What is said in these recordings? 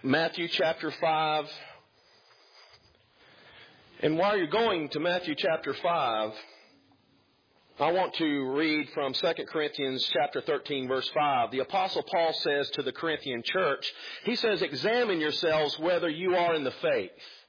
Matthew chapter 5. And while you're going to Matthew chapter 5, I want to read from 2 Corinthians chapter 13, verse 5. The Apostle Paul says to the Corinthian church, he says, examine yourselves whether you are in the faith.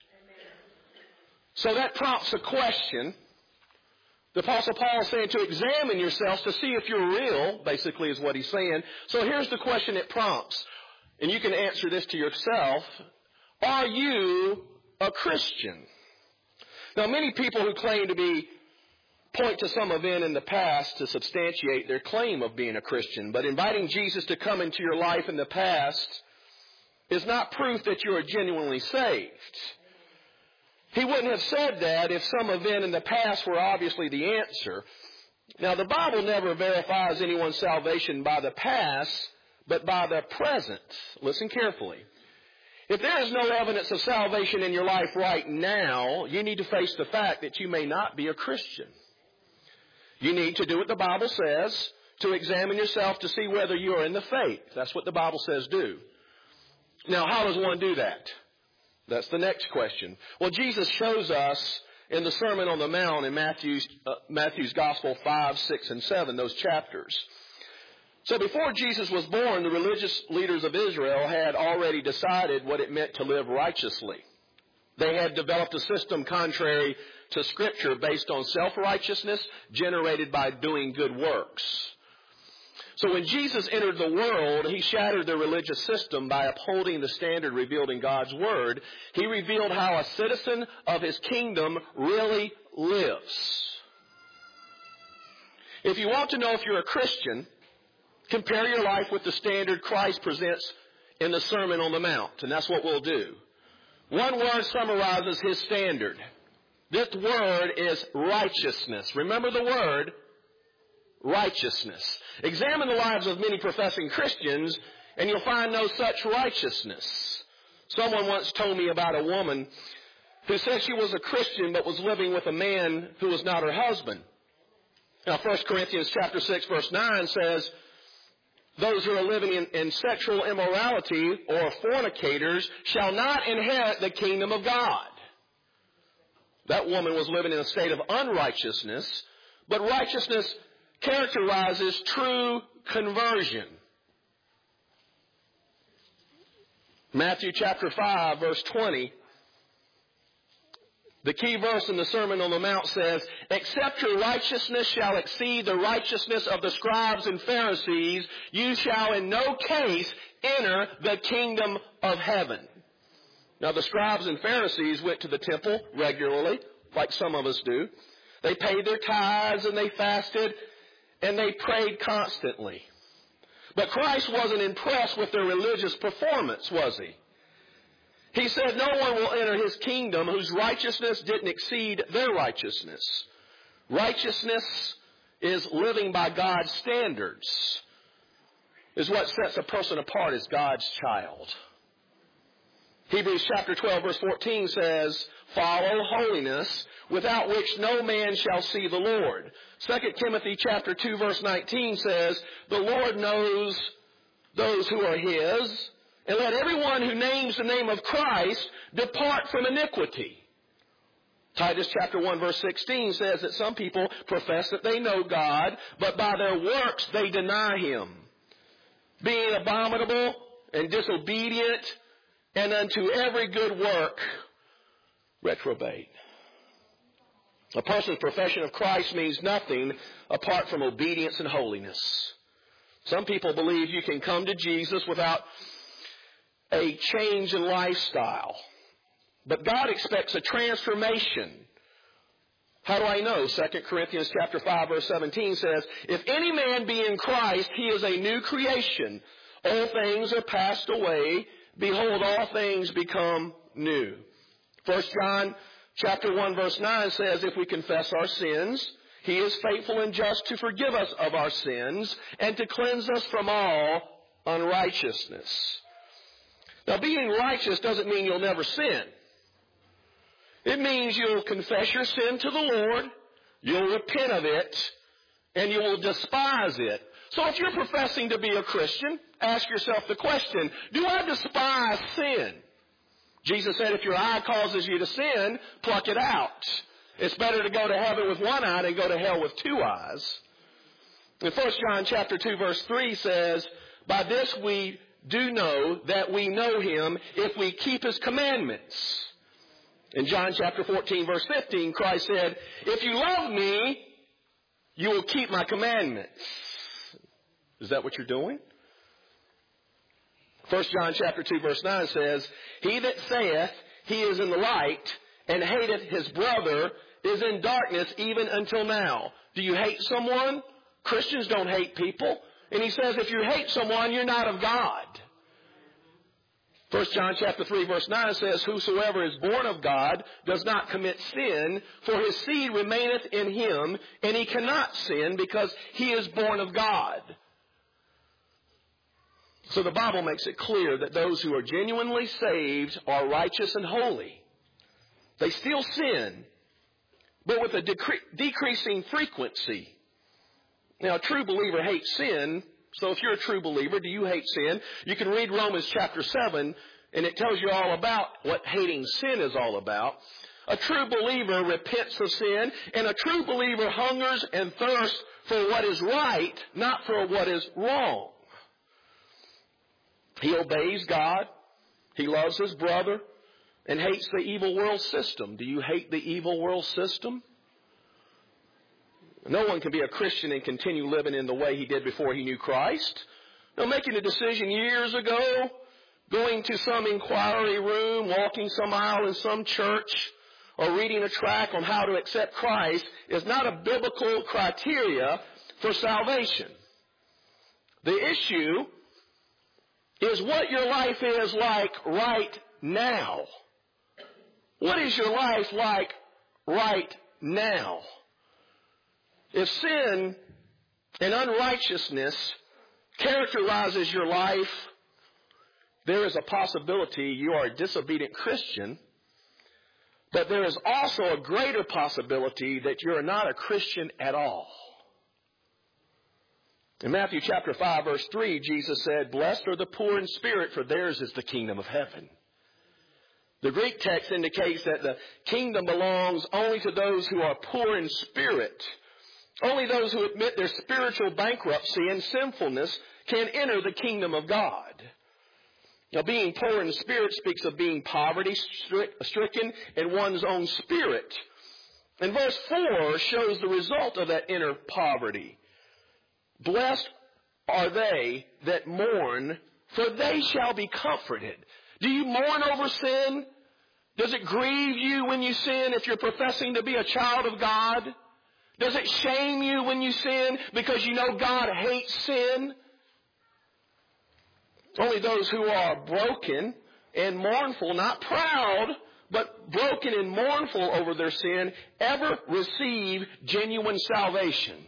So that prompts a question. The Apostle Paul is saying to examine yourselves to see if you're real, basically is what he's saying. So here's the question it prompts. And you can answer this to yourself. Are you a Christian? Now, many people who claim to point to some event in the past to substantiate their claim of being a Christian. But inviting Jesus to come into your life in the past is not proof that you are genuinely saved. He wouldn't have said that if some event in the past were obviously the answer. Now, the Bible never verifies anyone's salvation by the past, but by the present. Listen carefully. If there is no evidence of salvation in your life right now, you need to face the fact that you may not be a Christian. You need to do what the Bible says, to examine yourself to see whether you are in the faith. That's what the Bible says do. Now, how does one do that? That's the next question. Well, Jesus shows us in the Sermon on the Mount in Matthew's Gospel 5, 6, and 7, those chapters. So before Jesus was born, the religious leaders of Israel had already decided what it meant to live righteously. They had developed a system contrary to Scripture based on self-righteousness generated by doing good works. So when Jesus entered the world, he shattered the religious system by upholding the standard revealed in God's Word. He revealed how a citizen of his kingdom really lives. If you want to know if you're a Christian, compare your life with the standard Christ presents in the Sermon on the Mount, and that's what we'll do. One word summarizes his standard. This word is righteousness. Remember the word, righteousness. Examine the lives of many professing Christians, and you'll find no such righteousness. Someone once told me about a woman who said she was a Christian but was living with a man who was not her husband. Now, 1 Corinthians chapter 6, verse 9 says, those who are living in sexual immorality or fornicators shall not inherit the kingdom of God. That woman was living in a state of unrighteousness, but righteousness characterizes true conversion. Matthew chapter 5, verse 20. The key verse in the Sermon on the Mount says, except your righteousness shall exceed the righteousness of the scribes and Pharisees, you shall in no case enter the kingdom of heaven. Now the scribes and Pharisees went to the temple regularly, like some of us do. They paid their tithes and they fasted and they prayed constantly. But Christ wasn't impressed with their religious performance, was he? He said no one will enter his kingdom whose righteousness didn't exceed their righteousness. Righteousness is living by God's standards, is what sets a person apart as God's child. Hebrews chapter 12, verse 14 says, follow holiness, without which no man shall see the Lord. 2 Timothy chapter 2, verse 19 says, the Lord knows those who are his, and let everyone who names the name of Christ depart from iniquity. Titus chapter 1 verse 16 says that some people profess that they know God, but by their works they deny Him, being abominable and disobedient, and unto every good work reprobate. A person's profession of Christ means nothing apart from obedience and holiness. Some people believe you can come to Jesus without a change in lifestyle. But God expects a transformation. How do I know? 2 Corinthians chapter 5 verse 17 says, if any man be in Christ, he is a new creation. All things are passed away. Behold, all things become new. 1 John chapter 1 verse 9 says, if we confess our sins, he is faithful and just to forgive us of our sins and to cleanse us from all unrighteousness. Now, being righteous doesn't mean you'll never sin. It means you'll confess your sin to the Lord, you'll repent of it, and you will despise it. So if you're professing to be a Christian, ask yourself the question, do I despise sin? Jesus said if your eye causes you to sin, pluck it out. It's better to go to heaven with one eye than go to hell with two eyes. In 1 John chapter 2 verse 3 says, by this we do know that we know him if we keep his commandments. In John chapter 14 verse 15, Christ said, if you love me, you will keep my commandments. Is that what you're doing? 1 John chapter 2 verse 9 says, he that saith he is in the light and hateth his brother is in darkness even until now. Do you hate someone? Christians don't hate people. And he says if you hate someone, you're not of God. 1 John chapter 3 verse 9 says, whosoever is born of God does not commit sin, for his seed remaineth in him, and he cannot sin because he is born of God. So the Bible makes it clear that those who are genuinely saved are righteous and holy. They still sin, but with a decreasing frequency. Now, a true believer hates sin. So if you're a true believer, do you hate sin? You can read Romans chapter 7, and it tells you all about what hating sin is all about. A true believer repents of sin, and a true believer hungers and thirsts for what is right, not for what is wrong. He obeys God. He loves his brother and hates the evil world system. Do you hate the evil world system? No one can be a Christian and continue living in the way he did before he knew Christ. Now, making a decision years ago, going to some inquiry room, walking some aisle in some church, or reading a tract on how to accept Christ is not a biblical criteria for salvation. The issue is what your life is like right now. What is your life like right now? If sin and unrighteousness characterizes your life, there is a possibility you are a disobedient Christian, but there is also a greater possibility that you are not a Christian at all. In Matthew chapter 5 verse 3, Jesus said, blessed are the poor in spirit, for theirs is the kingdom of heaven. The Greek text indicates that the kingdom belongs only to those who are poor in spirit. Only those who admit their spiritual bankruptcy and sinfulness can enter the kingdom of God. Now, being poor in spirit speaks of being poverty-stricken in one's own spirit. And verse 4 shows the result of that inner poverty. Blessed are they that mourn, for they shall be comforted. Do you mourn over sin? Does it grieve you when you sin if you're professing to be a child of God? Does it shame you when you sin because you know God hates sin? Only those who are broken and mournful, not proud, but broken and mournful over their sin, ever receive genuine salvation.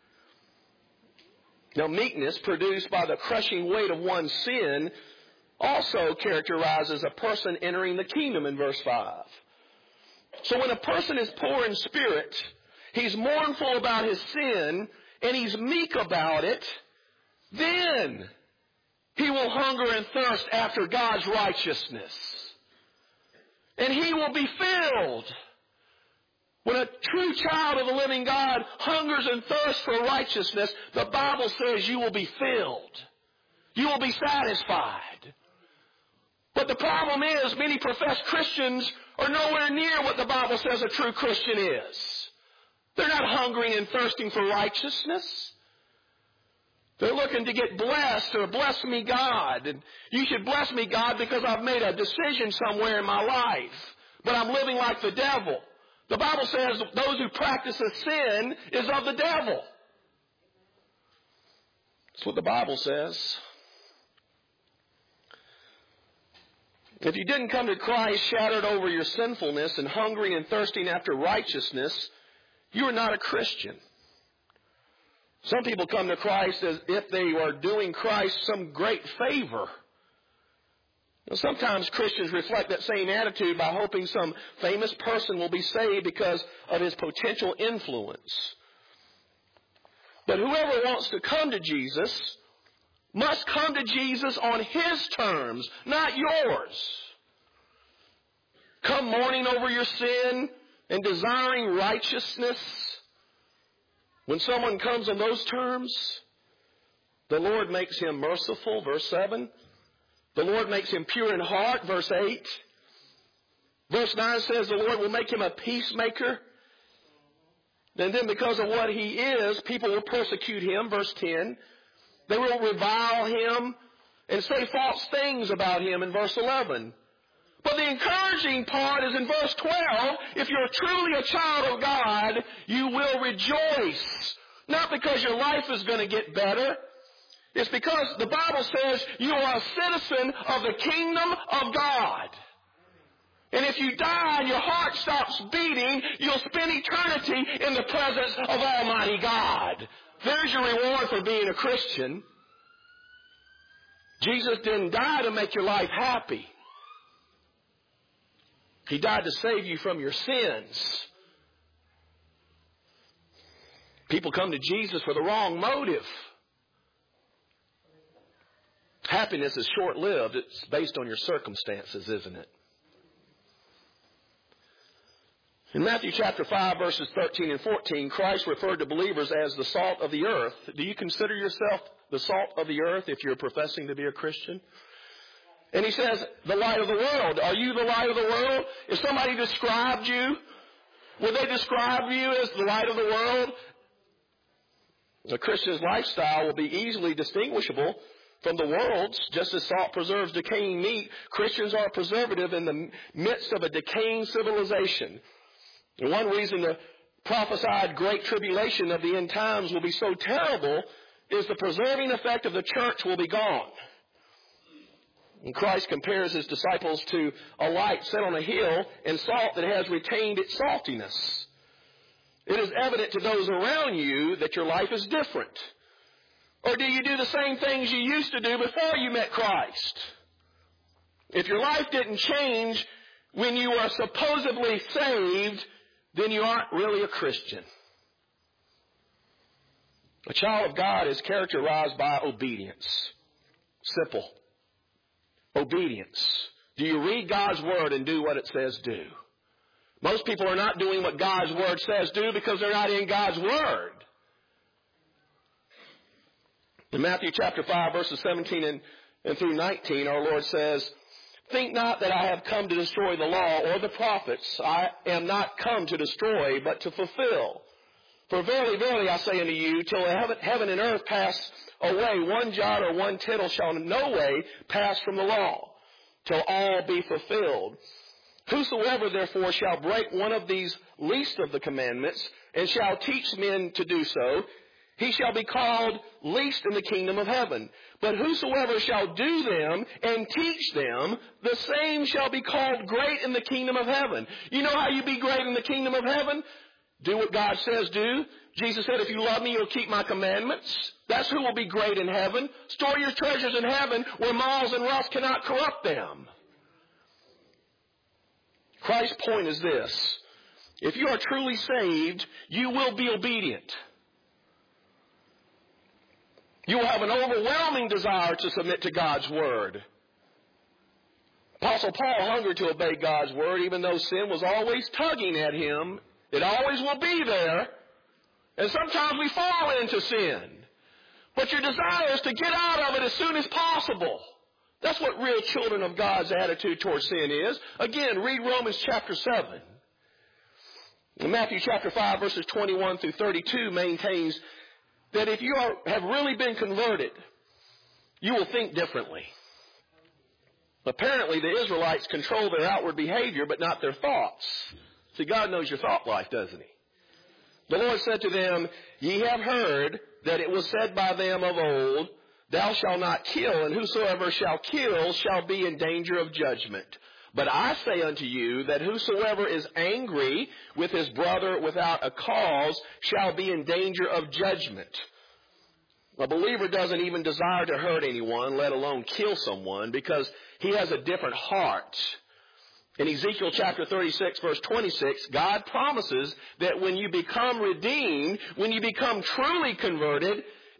Now, meekness produced by the crushing weight of one's sin also characterizes a person entering the kingdom in verse 5. So when a person is poor in spirit, he's mournful about his sin, and he's meek about it, then he will hunger and thirst after God's righteousness. And he will be filled. When a true child of the living God hungers and thirsts for righteousness, the Bible says you will be filled. You will be satisfied. But the problem is many professed Christians are nowhere near what the Bible says a true Christian is. They're not hungering and thirsting for righteousness. They're looking to get blessed or bless me God. And you should bless me God because I've made a decision somewhere in my life. But I'm living like the devil. The Bible says those who practice a sin is of the devil. That's what the Bible says. If you didn't come to Christ shattered over your sinfulness and hungering and thirsting after righteousness, you are not a Christian. Some people come to Christ as if they are doing Christ some great favor. Now, sometimes Christians reflect that same attitude by hoping some famous person will be saved because of his potential influence. But whoever wants to come to Jesus must come to Jesus on His terms, not yours. Come mourning over your sin and desiring righteousness. When someone comes on those terms, the Lord makes him merciful, verse 7. The Lord makes him pure in heart, verse 8. Verse 9 says the Lord will make him a peacemaker. And then because of what he is, people will persecute him, verse 10. They will revile him and say false things about him in verse 11. But the encouraging part is in verse 12. If you're truly a child of God, you will rejoice. Not because your life is going to get better. It's because the Bible says you are a citizen of the kingdom of God. And if you die and your heart stops beating, you'll spend eternity in the presence of Almighty God. There's your reward for being a Christian. Jesus didn't die to make your life happy. He died to save you from your sins. People come to Jesus for the wrong motive. Happiness is short-lived. It's based on your circumstances, isn't it? In Matthew chapter 5, verses 13 and 14, Christ referred to believers as the salt of the earth. Do you consider yourself the salt of the earth if you're professing to be a Christian? And he says, the light of the world. Are you the light of the world? If somebody described you, would they describe you as the light of the world? A Christian's lifestyle will be easily distinguishable from the world's. Just as salt preserves decaying meat, Christians are a preservative in the midst of a decaying civilization. And one reason the prophesied great tribulation of the end times will be so terrible is the preserving effect of the church will be gone. And Christ compares his disciples to a light set on a hill and salt that has retained its saltiness. It is evident to those around you that your life is different. Or do you do the same things you used to do before you met Christ? If your life didn't change when you were supposedly saved, then you aren't really a Christian. A child of God is characterized by obedience. Simple. Obedience. Do you read God's Word and do what it says do? Most people are not doing what God's Word says do because they're not in God's Word. In Matthew chapter 5, verses 17 and through 19, our Lord says, think not that I have come to destroy the law or the prophets. I am not come to destroy, but to fulfill. For verily, verily, I say unto you, till heaven and earth pass away, one jot or one tittle shall in no way pass from the law, till all be fulfilled. Whosoever therefore shall break one of these least of the commandments, and shall teach men to do so, he shall be called least in the kingdom of heaven. But whosoever shall do them and teach them, the same shall be called great in the kingdom of heaven. You know how you be great in the kingdom of heaven? Do what God says do. Jesus said, if you love me, you'll keep my commandments. That's who will be great in heaven. Store your treasures in heaven where moths and rust cannot corrupt them. Christ's point is this. If you are truly saved, you will be obedient. You will have an overwhelming desire to submit to God's Word. Apostle Paul hungered to obey God's Word, even though sin was always tugging at him. It always will be there. And sometimes we fall into sin. But your desire is to get out of it as soon as possible. That's what real children of God's attitude towards sin is. Again, read Romans chapter 7. In Matthew chapter 5, verses 21 through 32 maintains that if you have really been converted, you will think differently. Apparently, the Israelites control their outward behavior, but not their thoughts. See, God knows your thought life, doesn't He? The Lord said to them, ye have heard that it was said by them of old, thou shalt not kill, and whosoever shall kill shall be in danger of judgment. But I say unto you that whosoever is angry with his brother without a cause shall be in danger of judgment. A believer doesn't even desire to hurt anyone, let alone kill someone, because he has a different heart. In Ezekiel chapter 36, verse 26, God promises that when you become redeemed, when you become truly converted,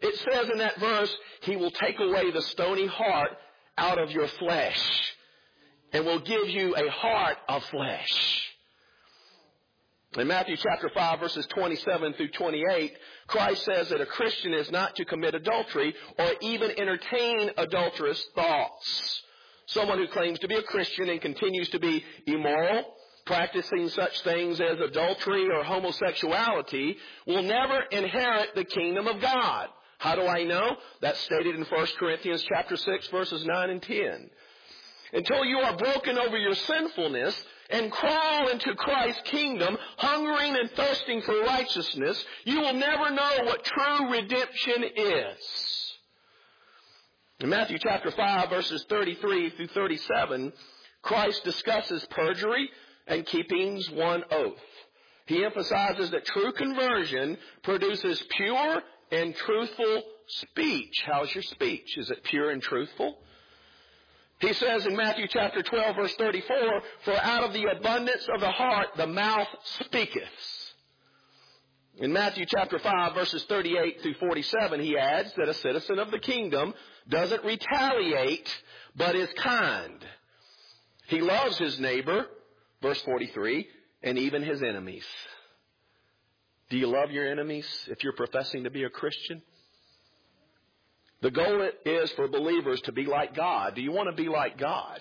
It says in that verse, He will take away the stony heart out of your flesh and will give you a heart of flesh. In Matthew chapter 5, verses 27 through 28, Christ says that a Christian is not to commit adultery or even entertain adulterous thoughts. Someone who claims to be a Christian and continues to be immoral, practicing such things as adultery or homosexuality, will never inherit the kingdom of God. How do I know? That's stated in 1 Corinthians chapter 6, verses 9 and 10. Until you are broken over your sinfulness and crawl into Christ's kingdom, hungering and thirsting for righteousness, you will never know what true redemption is. In Matthew chapter 5, verses 33 through 37, Christ discusses perjury and keeping one oath. He emphasizes that true conversion produces pure and truthful speech. How's your speech? Is it pure and truthful? He says in Matthew chapter 12, verse 34, for out of the abundance of the heart the mouth speaketh. In Matthew chapter 5, verses 38 through 47, he adds that a citizen of the kingdom doesn't retaliate, but is kind. He loves his neighbor, verse 43, and even his enemies. Do you love your enemies if you're professing to be a Christian? The goal is for believers to be like God. Do you want to be like God?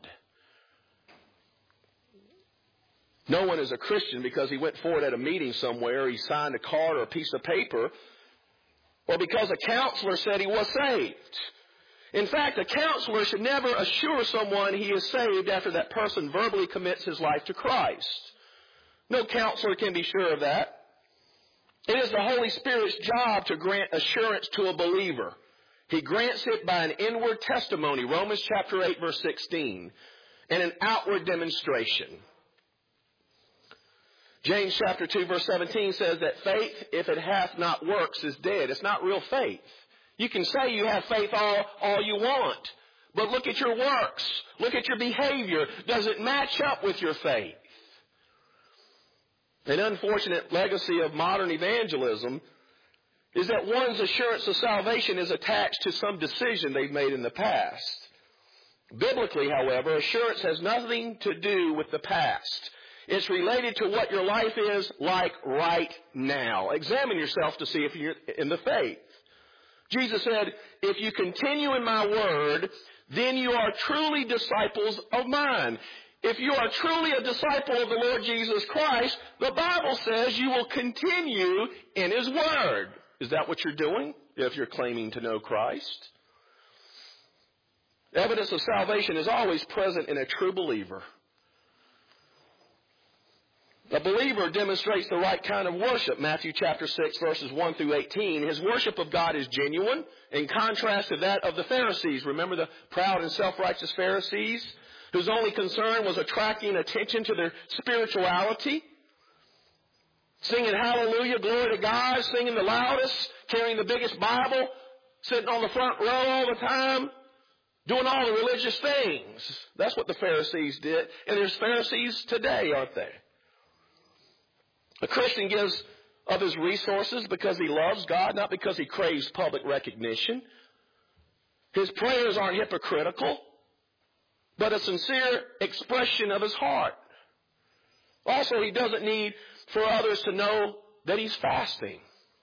No one is a Christian because he went forward at a meeting somewhere, he signed a card or a piece of paper, or because a counselor said he was saved. In fact, a counselor should never assure someone he is saved after that person verbally commits his life to Christ. No counselor can be sure of that. It is the Holy Spirit's job to grant assurance to a believer. He grants it by an inward testimony, Romans chapter 8, verse 16, and an outward demonstration. James chapter 2, verse 17 says that faith, if it hath not works, is dead. It's not real faith. You can say you have faith all you want, but look at your works. Look at your behavior. Does it match up with your faith? An unfortunate legacy of modern evangelism is that one's assurance of salvation is attached to some decision they've made in the past. Biblically, however, assurance has nothing to do with the past. It's related to what your life is like right now. Examine yourself to see if you're in the faith. Jesus said, if you continue in my word, then you are truly disciples of mine. If you are truly a disciple of the Lord Jesus Christ, the Bible says you will continue in His word. Is that what you're doing if you're claiming to know Christ? Evidence of salvation is always present in a true believer. A believer demonstrates the right kind of worship. Matthew chapter 6, verses 1 through 18. His worship of God is genuine, in contrast to that of the Pharisees. Remember the proud and self-righteous Pharisees, whose only concern was attracting attention to their spirituality? Singing hallelujah, glory to God, singing the loudest, carrying the biggest Bible, sitting on the front row all the time, doing all the religious things. That's what the Pharisees did. And there's Pharisees today, aren't there? A Christian gives of his resources because he loves God, not because he craves public recognition. His prayers aren't hypocritical, but a sincere expression of his heart. Also, he doesn't need for others to know that he's fasting.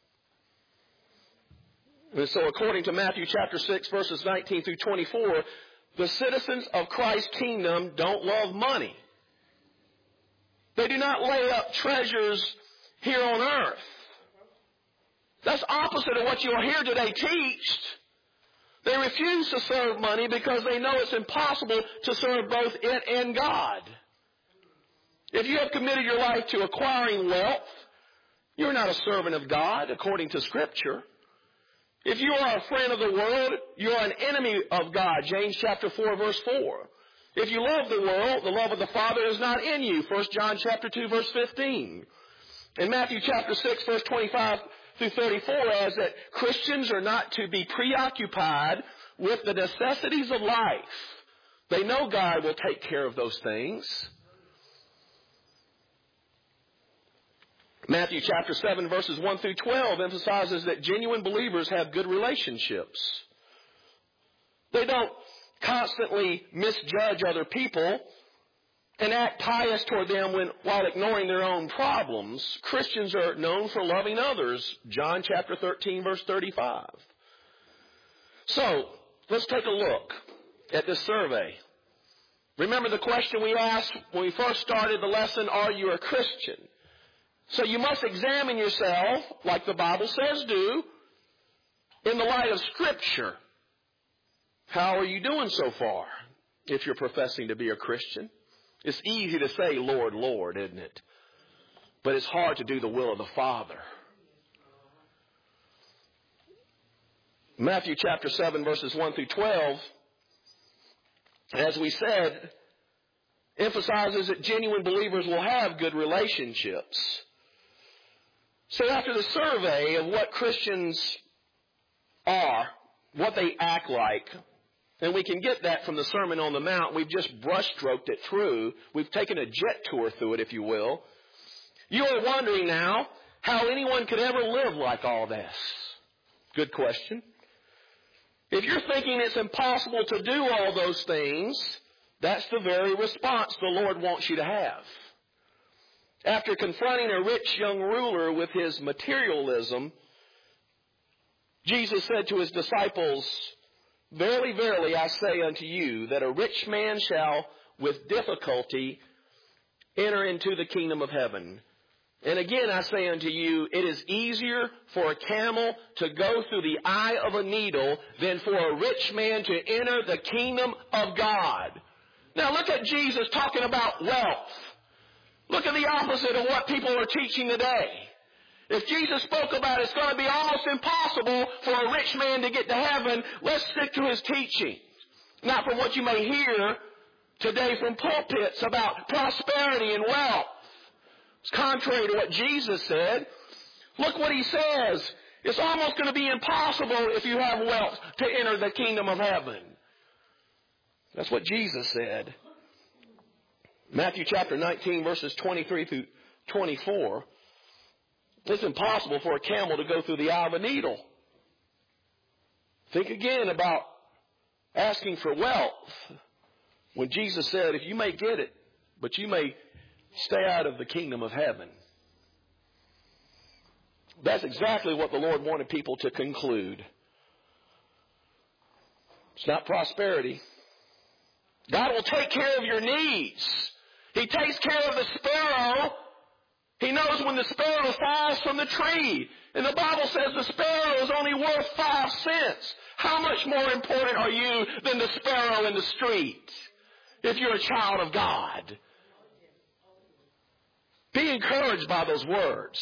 And so according to Matthew chapter 6, verses 19 through 24, the citizens of Christ's kingdom don't love money. They do not lay up treasures here on earth. That's opposite of what you'll hear today teached. They refuse to serve money because they know it's impossible to serve both it and God. If you have committed your life to acquiring wealth, you're not a servant of God according to Scripture. If you are a friend of the world, you're an enemy of God. James chapter 4, verse 4. If you love the world, the love of the Father is not in you. 1 John chapter 2, verse 15. In Matthew chapter 6, verse 25 through 34 adds that Christians are not to be preoccupied with the necessities of life. They know God will take care of those things. Matthew chapter 7 verses 1 through 12 emphasizes that genuine believers have good relationships. They don't constantly misjudge other people and act pious toward them while ignoring their own problems. Christians are known for loving others. John chapter 13 verse 35. So, let's take a look at this survey. Remember the question we asked when we first started the lesson, are you a Christian? So you must examine yourself, like the Bible says do, in the light of Scripture. How are you doing so far if you're professing to be a Christian? It's easy to say, Lord, Lord, isn't it? But it's hard to do the will of the Father. Matthew chapter 7 verses 1 through 12, as we said, emphasizes that genuine believers will have good relationships. So after the survey of what Christians are, what they act like, and we can get that from the Sermon on the Mount. We've just brushstroked it through. We've taken a jet tour through it, if you will. You are wondering now how anyone could ever live like all this. Good question. If you're thinking it's impossible to do all those things, that's the very response the Lord wants you to have. After confronting a rich young ruler with his materialism, Jesus said to his disciples, Verily, verily, I say unto you, that a rich man shall with difficulty enter into the kingdom of heaven. And again I say unto you, it is easier for a camel to go through the eye of a needle than for a rich man to enter the kingdom of God. Now look at Jesus talking about wealth. Look at the opposite of what people are teaching today. If Jesus spoke about it's going to be almost impossible for a rich man to get to heaven, let's stick to his teaching. Not from what you may hear today from pulpits about prosperity and wealth. It's contrary to what Jesus said. Look what he says. It's almost going to be impossible if you have wealth to enter the kingdom of heaven. That's what Jesus said. Matthew chapter 19 verses 23 through 24. It's impossible for a camel to go through the eye of a needle. Think again about asking for wealth. When Jesus said, if you may get it, but you may stay out of the kingdom of heaven. That's exactly what the Lord wanted people to conclude. It's not prosperity. God will take care of your needs. He takes care of the sparrow. He knows when the sparrow falls from the tree. And the Bible says the sparrow is only worth 5 cents. How much more important are you than the sparrow in the street if you're a child of God? Be encouraged by those words.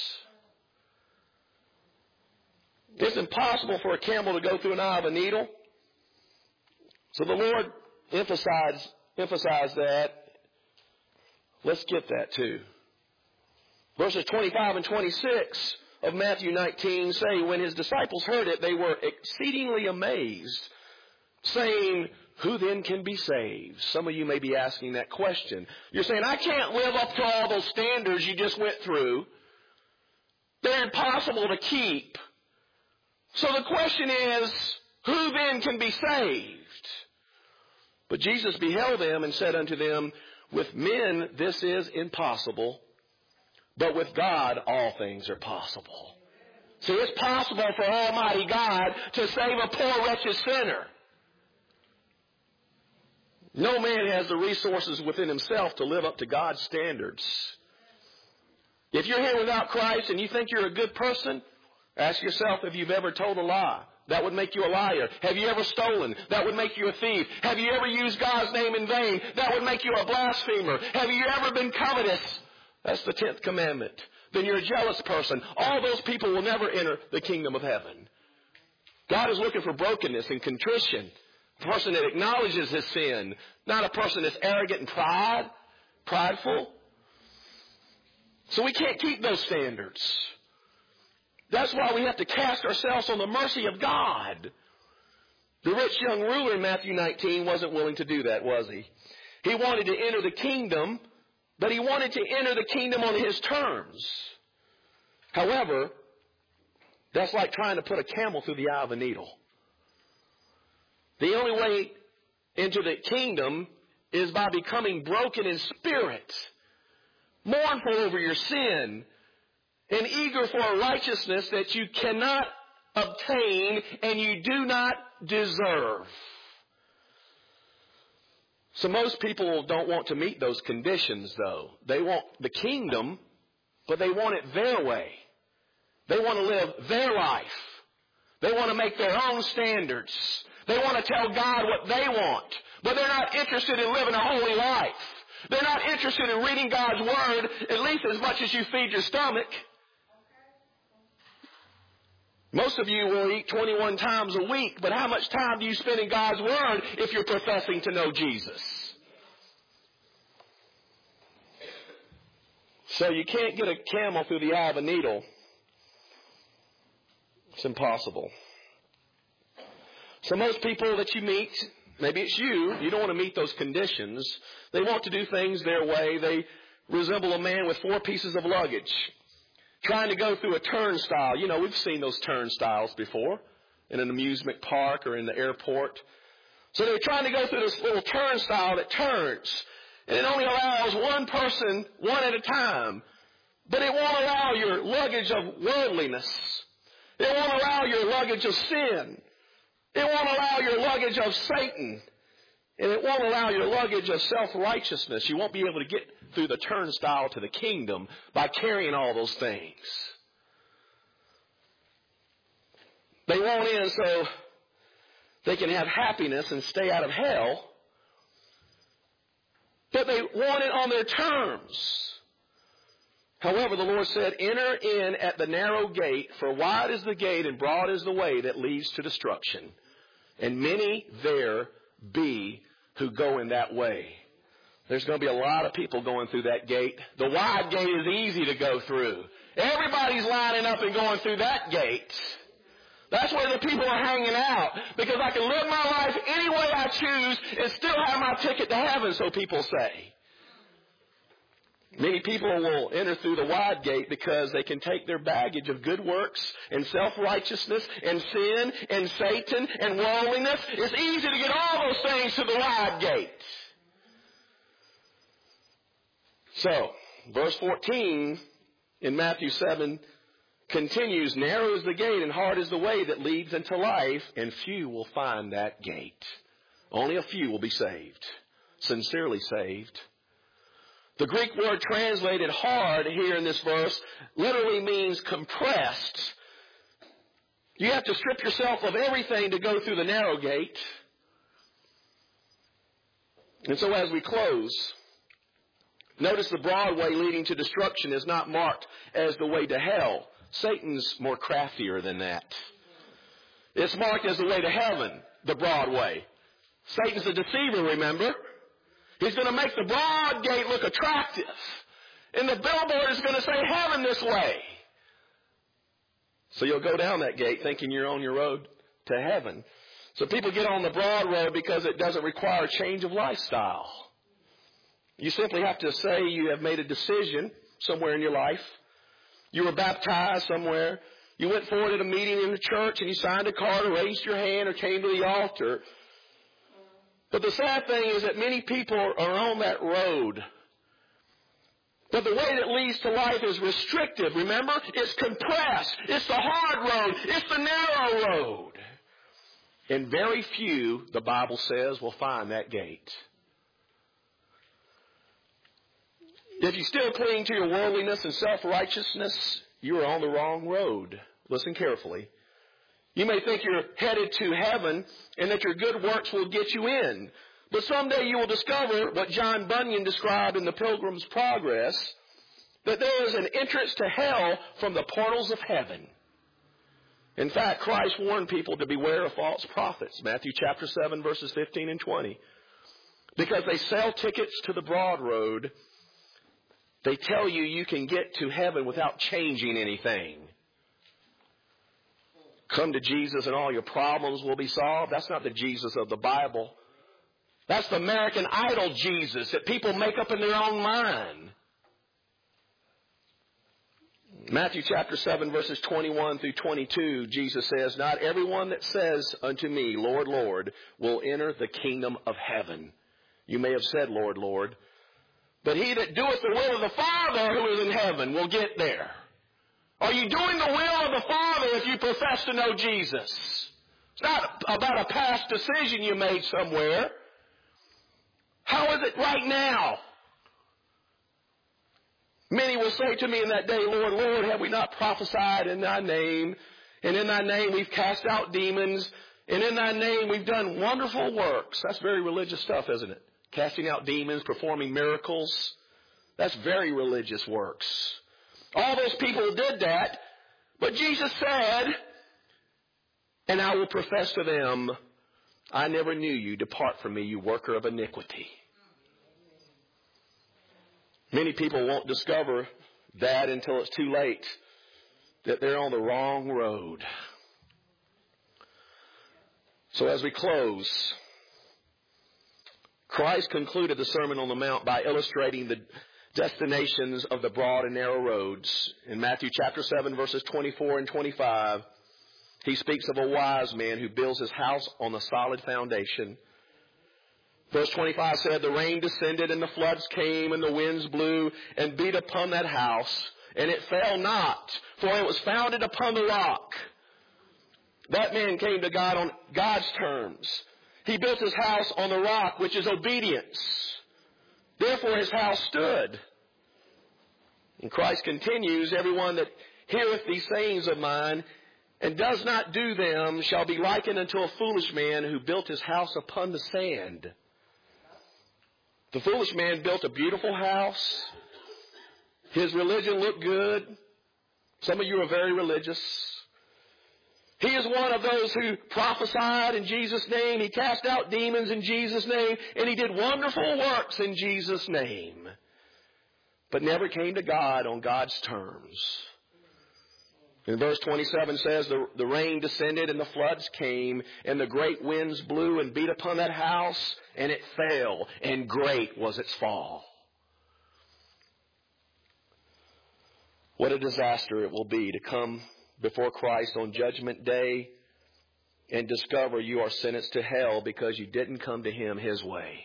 It's impossible for a camel to go through an eye of a needle. So the Lord emphasized that. Let's get that too. Verses 25 and 26 of Matthew 19 say, when his disciples heard it, they were exceedingly amazed, saying, who then can be saved? Some of you may be asking that question. You're saying, I can't live up to all those standards you just went through. They're impossible to keep. So the question is, who then can be saved? But Jesus beheld them and said unto them, with men this is impossible, but with God all things are possible. See, it's possible for Almighty God to save a poor wretched sinner. No man has the resources within himself to live up to God's standards. If you're here without Christ and you think you're a good person, ask yourself if you've ever told a lie. That would make you a liar. Have you ever stolen? That would make you a thief. Have you ever used God's name in vain? That would make you a blasphemer. Have you ever been covetous? That's the 10th commandment. Then you're a jealous person. All those people will never enter the kingdom of heaven. God is looking for brokenness and contrition. A person that acknowledges his sin. Not a person that's arrogant and prideful. So we can't keep those standards. That's why we have to cast ourselves on the mercy of God. The rich young ruler in Matthew 19 wasn't willing to do that, was he? He wanted to enter the kingdom, but he wanted to enter the kingdom on his terms. However, that's like trying to put a camel through the eye of a needle. The only way into the kingdom is by becoming broken in spirit, mournful over your sin, and eager for a righteousness that you cannot obtain and you do not deserve. So most people don't want to meet those conditions, though. They want the kingdom, but they want it their way. They want to live their life. They want to make their own standards. They want to tell God what they want, but they're not interested in living a holy life. They're not interested in reading God's Word at least as much as you feed your stomach. Most of you will eat 21 times a week, but how much time do you spend in God's Word if you're professing to know Jesus? So you can't get a camel through the eye of a needle. It's impossible. So most people that you meet, maybe it's you don't want to meet those conditions. They want to do things their way. They resemble a man with 4 pieces of luggage, trying to go through a turnstile. You know, we've seen those turnstiles before in an amusement park or in the airport. So they're trying to go through this little turnstile that turns, and it only allows one person one at a time. But it won't allow your luggage of worldliness. It won't allow your luggage of sin. It won't allow your luggage of Satan. And it won't allow your luggage of self-righteousness. You won't be able to get through the turnstile to the kingdom by carrying all those things. They want in so they can have happiness and stay out of hell. But they want it on their terms. However, the Lord said, enter in at the narrow gate, for wide is the gate and broad is the way that leads to destruction. And many there be who go in that way. There's going to be a lot of people going through that gate. The wide gate is easy to go through. Everybody's lining up and going through that gate. That's where the people are hanging out. Because I can live my life any way I choose and still have my ticket to heaven, so people say. Many people will enter through the wide gate because they can take their baggage of good works and self-righteousness and sin and Satan and worldliness. It's easy to get all those things to the wide gate. So, verse 14 in Matthew 7 continues, narrow is the gate and hard is the way that leads into life, and few will find that gate. Only a few will be saved, sincerely saved. The Greek word translated hard here in this verse literally means compressed. You have to strip yourself of everything to go through the narrow gate. And so as we close, notice the broad way leading to destruction is not marked as the way to hell. Satan's more craftier than that. It's marked as the way to heaven, the broad way. Satan's a deceiver, remember? He's going to make the broad gate look attractive. And the billboard is going to say heaven this way. So you'll go down that gate thinking you're on your road to heaven. So people get on the broad road because it doesn't require a change of lifestyle. You simply have to say you have made a decision somewhere in your life. You were baptized somewhere. You went forward at a meeting in the church and you signed a card or raised your hand or came to the altar. But the sad thing is that many people are on that road. But the way that leads to life is restrictive. Remember? It's compressed. It's the hard road. It's the narrow road. And very few, the Bible says, will find that gate. If you still cling to your worldliness and self-righteousness, you are on the wrong road. Listen carefully. You may think you're headed to heaven and that your good works will get you in. But someday you will discover what John Bunyan described in The Pilgrim's Progress, that there is an entrance to hell from the portals of heaven. In fact, Christ warned people to beware of false prophets, Matthew chapter 7, verses 15 and 20. Because they sell tickets to the broad road, they tell you you can get to heaven without changing anything. Come to Jesus and all your problems will be solved. That's not the Jesus of the Bible. That's the American Idol Jesus that people make up in their own mind. Matthew chapter 7, verses 21 through 22, Jesus says, "Not everyone that says unto me, Lord, Lord, will enter the kingdom of heaven." You may have said, Lord, Lord. "But he that doeth the will of the Father who is in heaven will get there." Are you doing the will of the Father if you profess to know Jesus? It's not about a past decision you made somewhere. How is it right now? Many will say to me in that day, Lord, Lord, have we not prophesied in thy name? And in thy name we've cast out demons. And in thy name we've done wonderful works. That's very religious stuff, isn't it? Casting out demons, performing miracles. That's very religious works. All those people did that. But Jesus said, "And I will profess to them, I never knew you. Depart from me, you worker of iniquity." Many people won't discover that until it's too late, that they're on the wrong road. So as we close, Christ concluded the Sermon on the Mount by illustrating the destinations of the broad and narrow roads. In Matthew chapter 7, verses 24 and 25, he speaks of a wise man who builds his house on a solid foundation. Verse 25 said, "The rain descended and the floods came and the winds blew and beat upon that house, and it fell not, for it was founded upon the rock." That man came to God on God's terms. He built his house on the rock, which is obedience. Therefore his house stood. And Christ continues, "Everyone that heareth these sayings of mine and does not do them shall be likened unto a foolish man who built his house upon the sand." The foolish man built a beautiful house. His religion looked good. Some of you are very religious. He is one of those who prophesied in Jesus' name. He cast out demons in Jesus' name. And he did wonderful works in Jesus' name. But never came to God on God's terms. And verse 27 says, the rain descended and the floods came and the great winds blew and beat upon that house and it fell, and great was its fall. What a disaster it will be to come before Christ on Judgment Day and discover you are sentenced to hell because you didn't come to Him His way.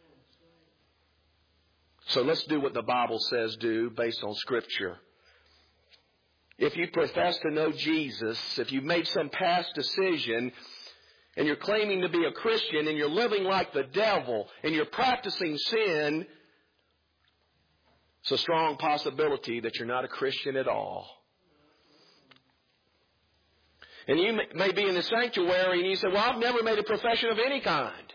So let's do what the Bible says do based on Scripture. If you profess to know Jesus, if you've made some past decision and you're claiming to be a Christian and you're living like the devil and you're practicing sin, it's a strong possibility that you're not a Christian at all. And you may be in the sanctuary and you say, "Well, I've never made a profession of any kind.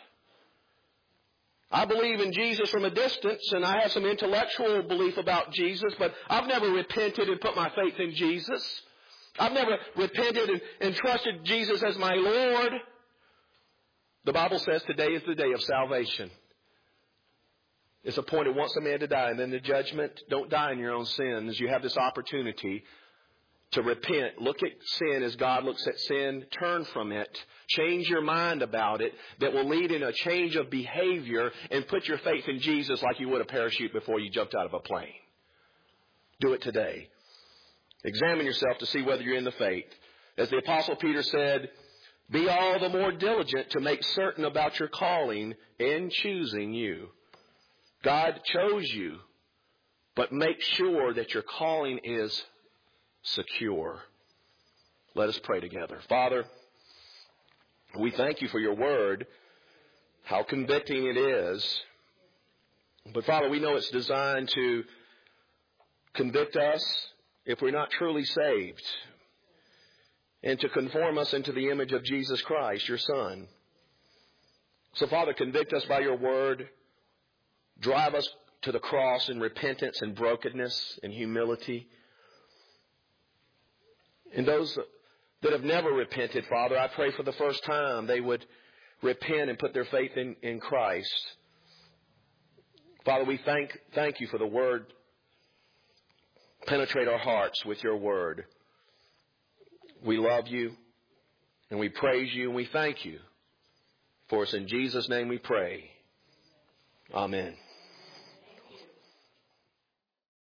I believe in Jesus from a distance, and I have some intellectual belief about Jesus, but I've never repented and put my faith in Jesus. I've never repented and trusted Jesus as my Lord." The Bible says today is the day of salvation. It's appointed once a man to die, and then the judgment. Don't die in your own sins. You have this opportunity to repent. Look at sin as God looks at sin. Turn from it. Change your mind about it. That will lead in a change of behavior, and put your faith in Jesus like you would a parachute before you jumped out of a plane. Do it today. Examine yourself to see whether you're in the faith. As the Apostle Peter said, "Be all the more diligent to make certain about your calling and choosing you." God chose you, but make sure that your calling is secure. Let us pray together. Father, we thank you for your word, how convicting it is. But Father, we know it's designed to convict us if we're not truly saved, and to conform us into the image of Jesus Christ, your Son. So Father, convict us by your word. Drive us to the cross in repentance and brokenness and humility. And those that have never repented, Father, I pray for the first time they would repent and put their faith in Christ. Father, we thank you for the word. Penetrate our hearts with your word. We love you and we praise you and we thank you. For us in Jesus' name we pray. Amen.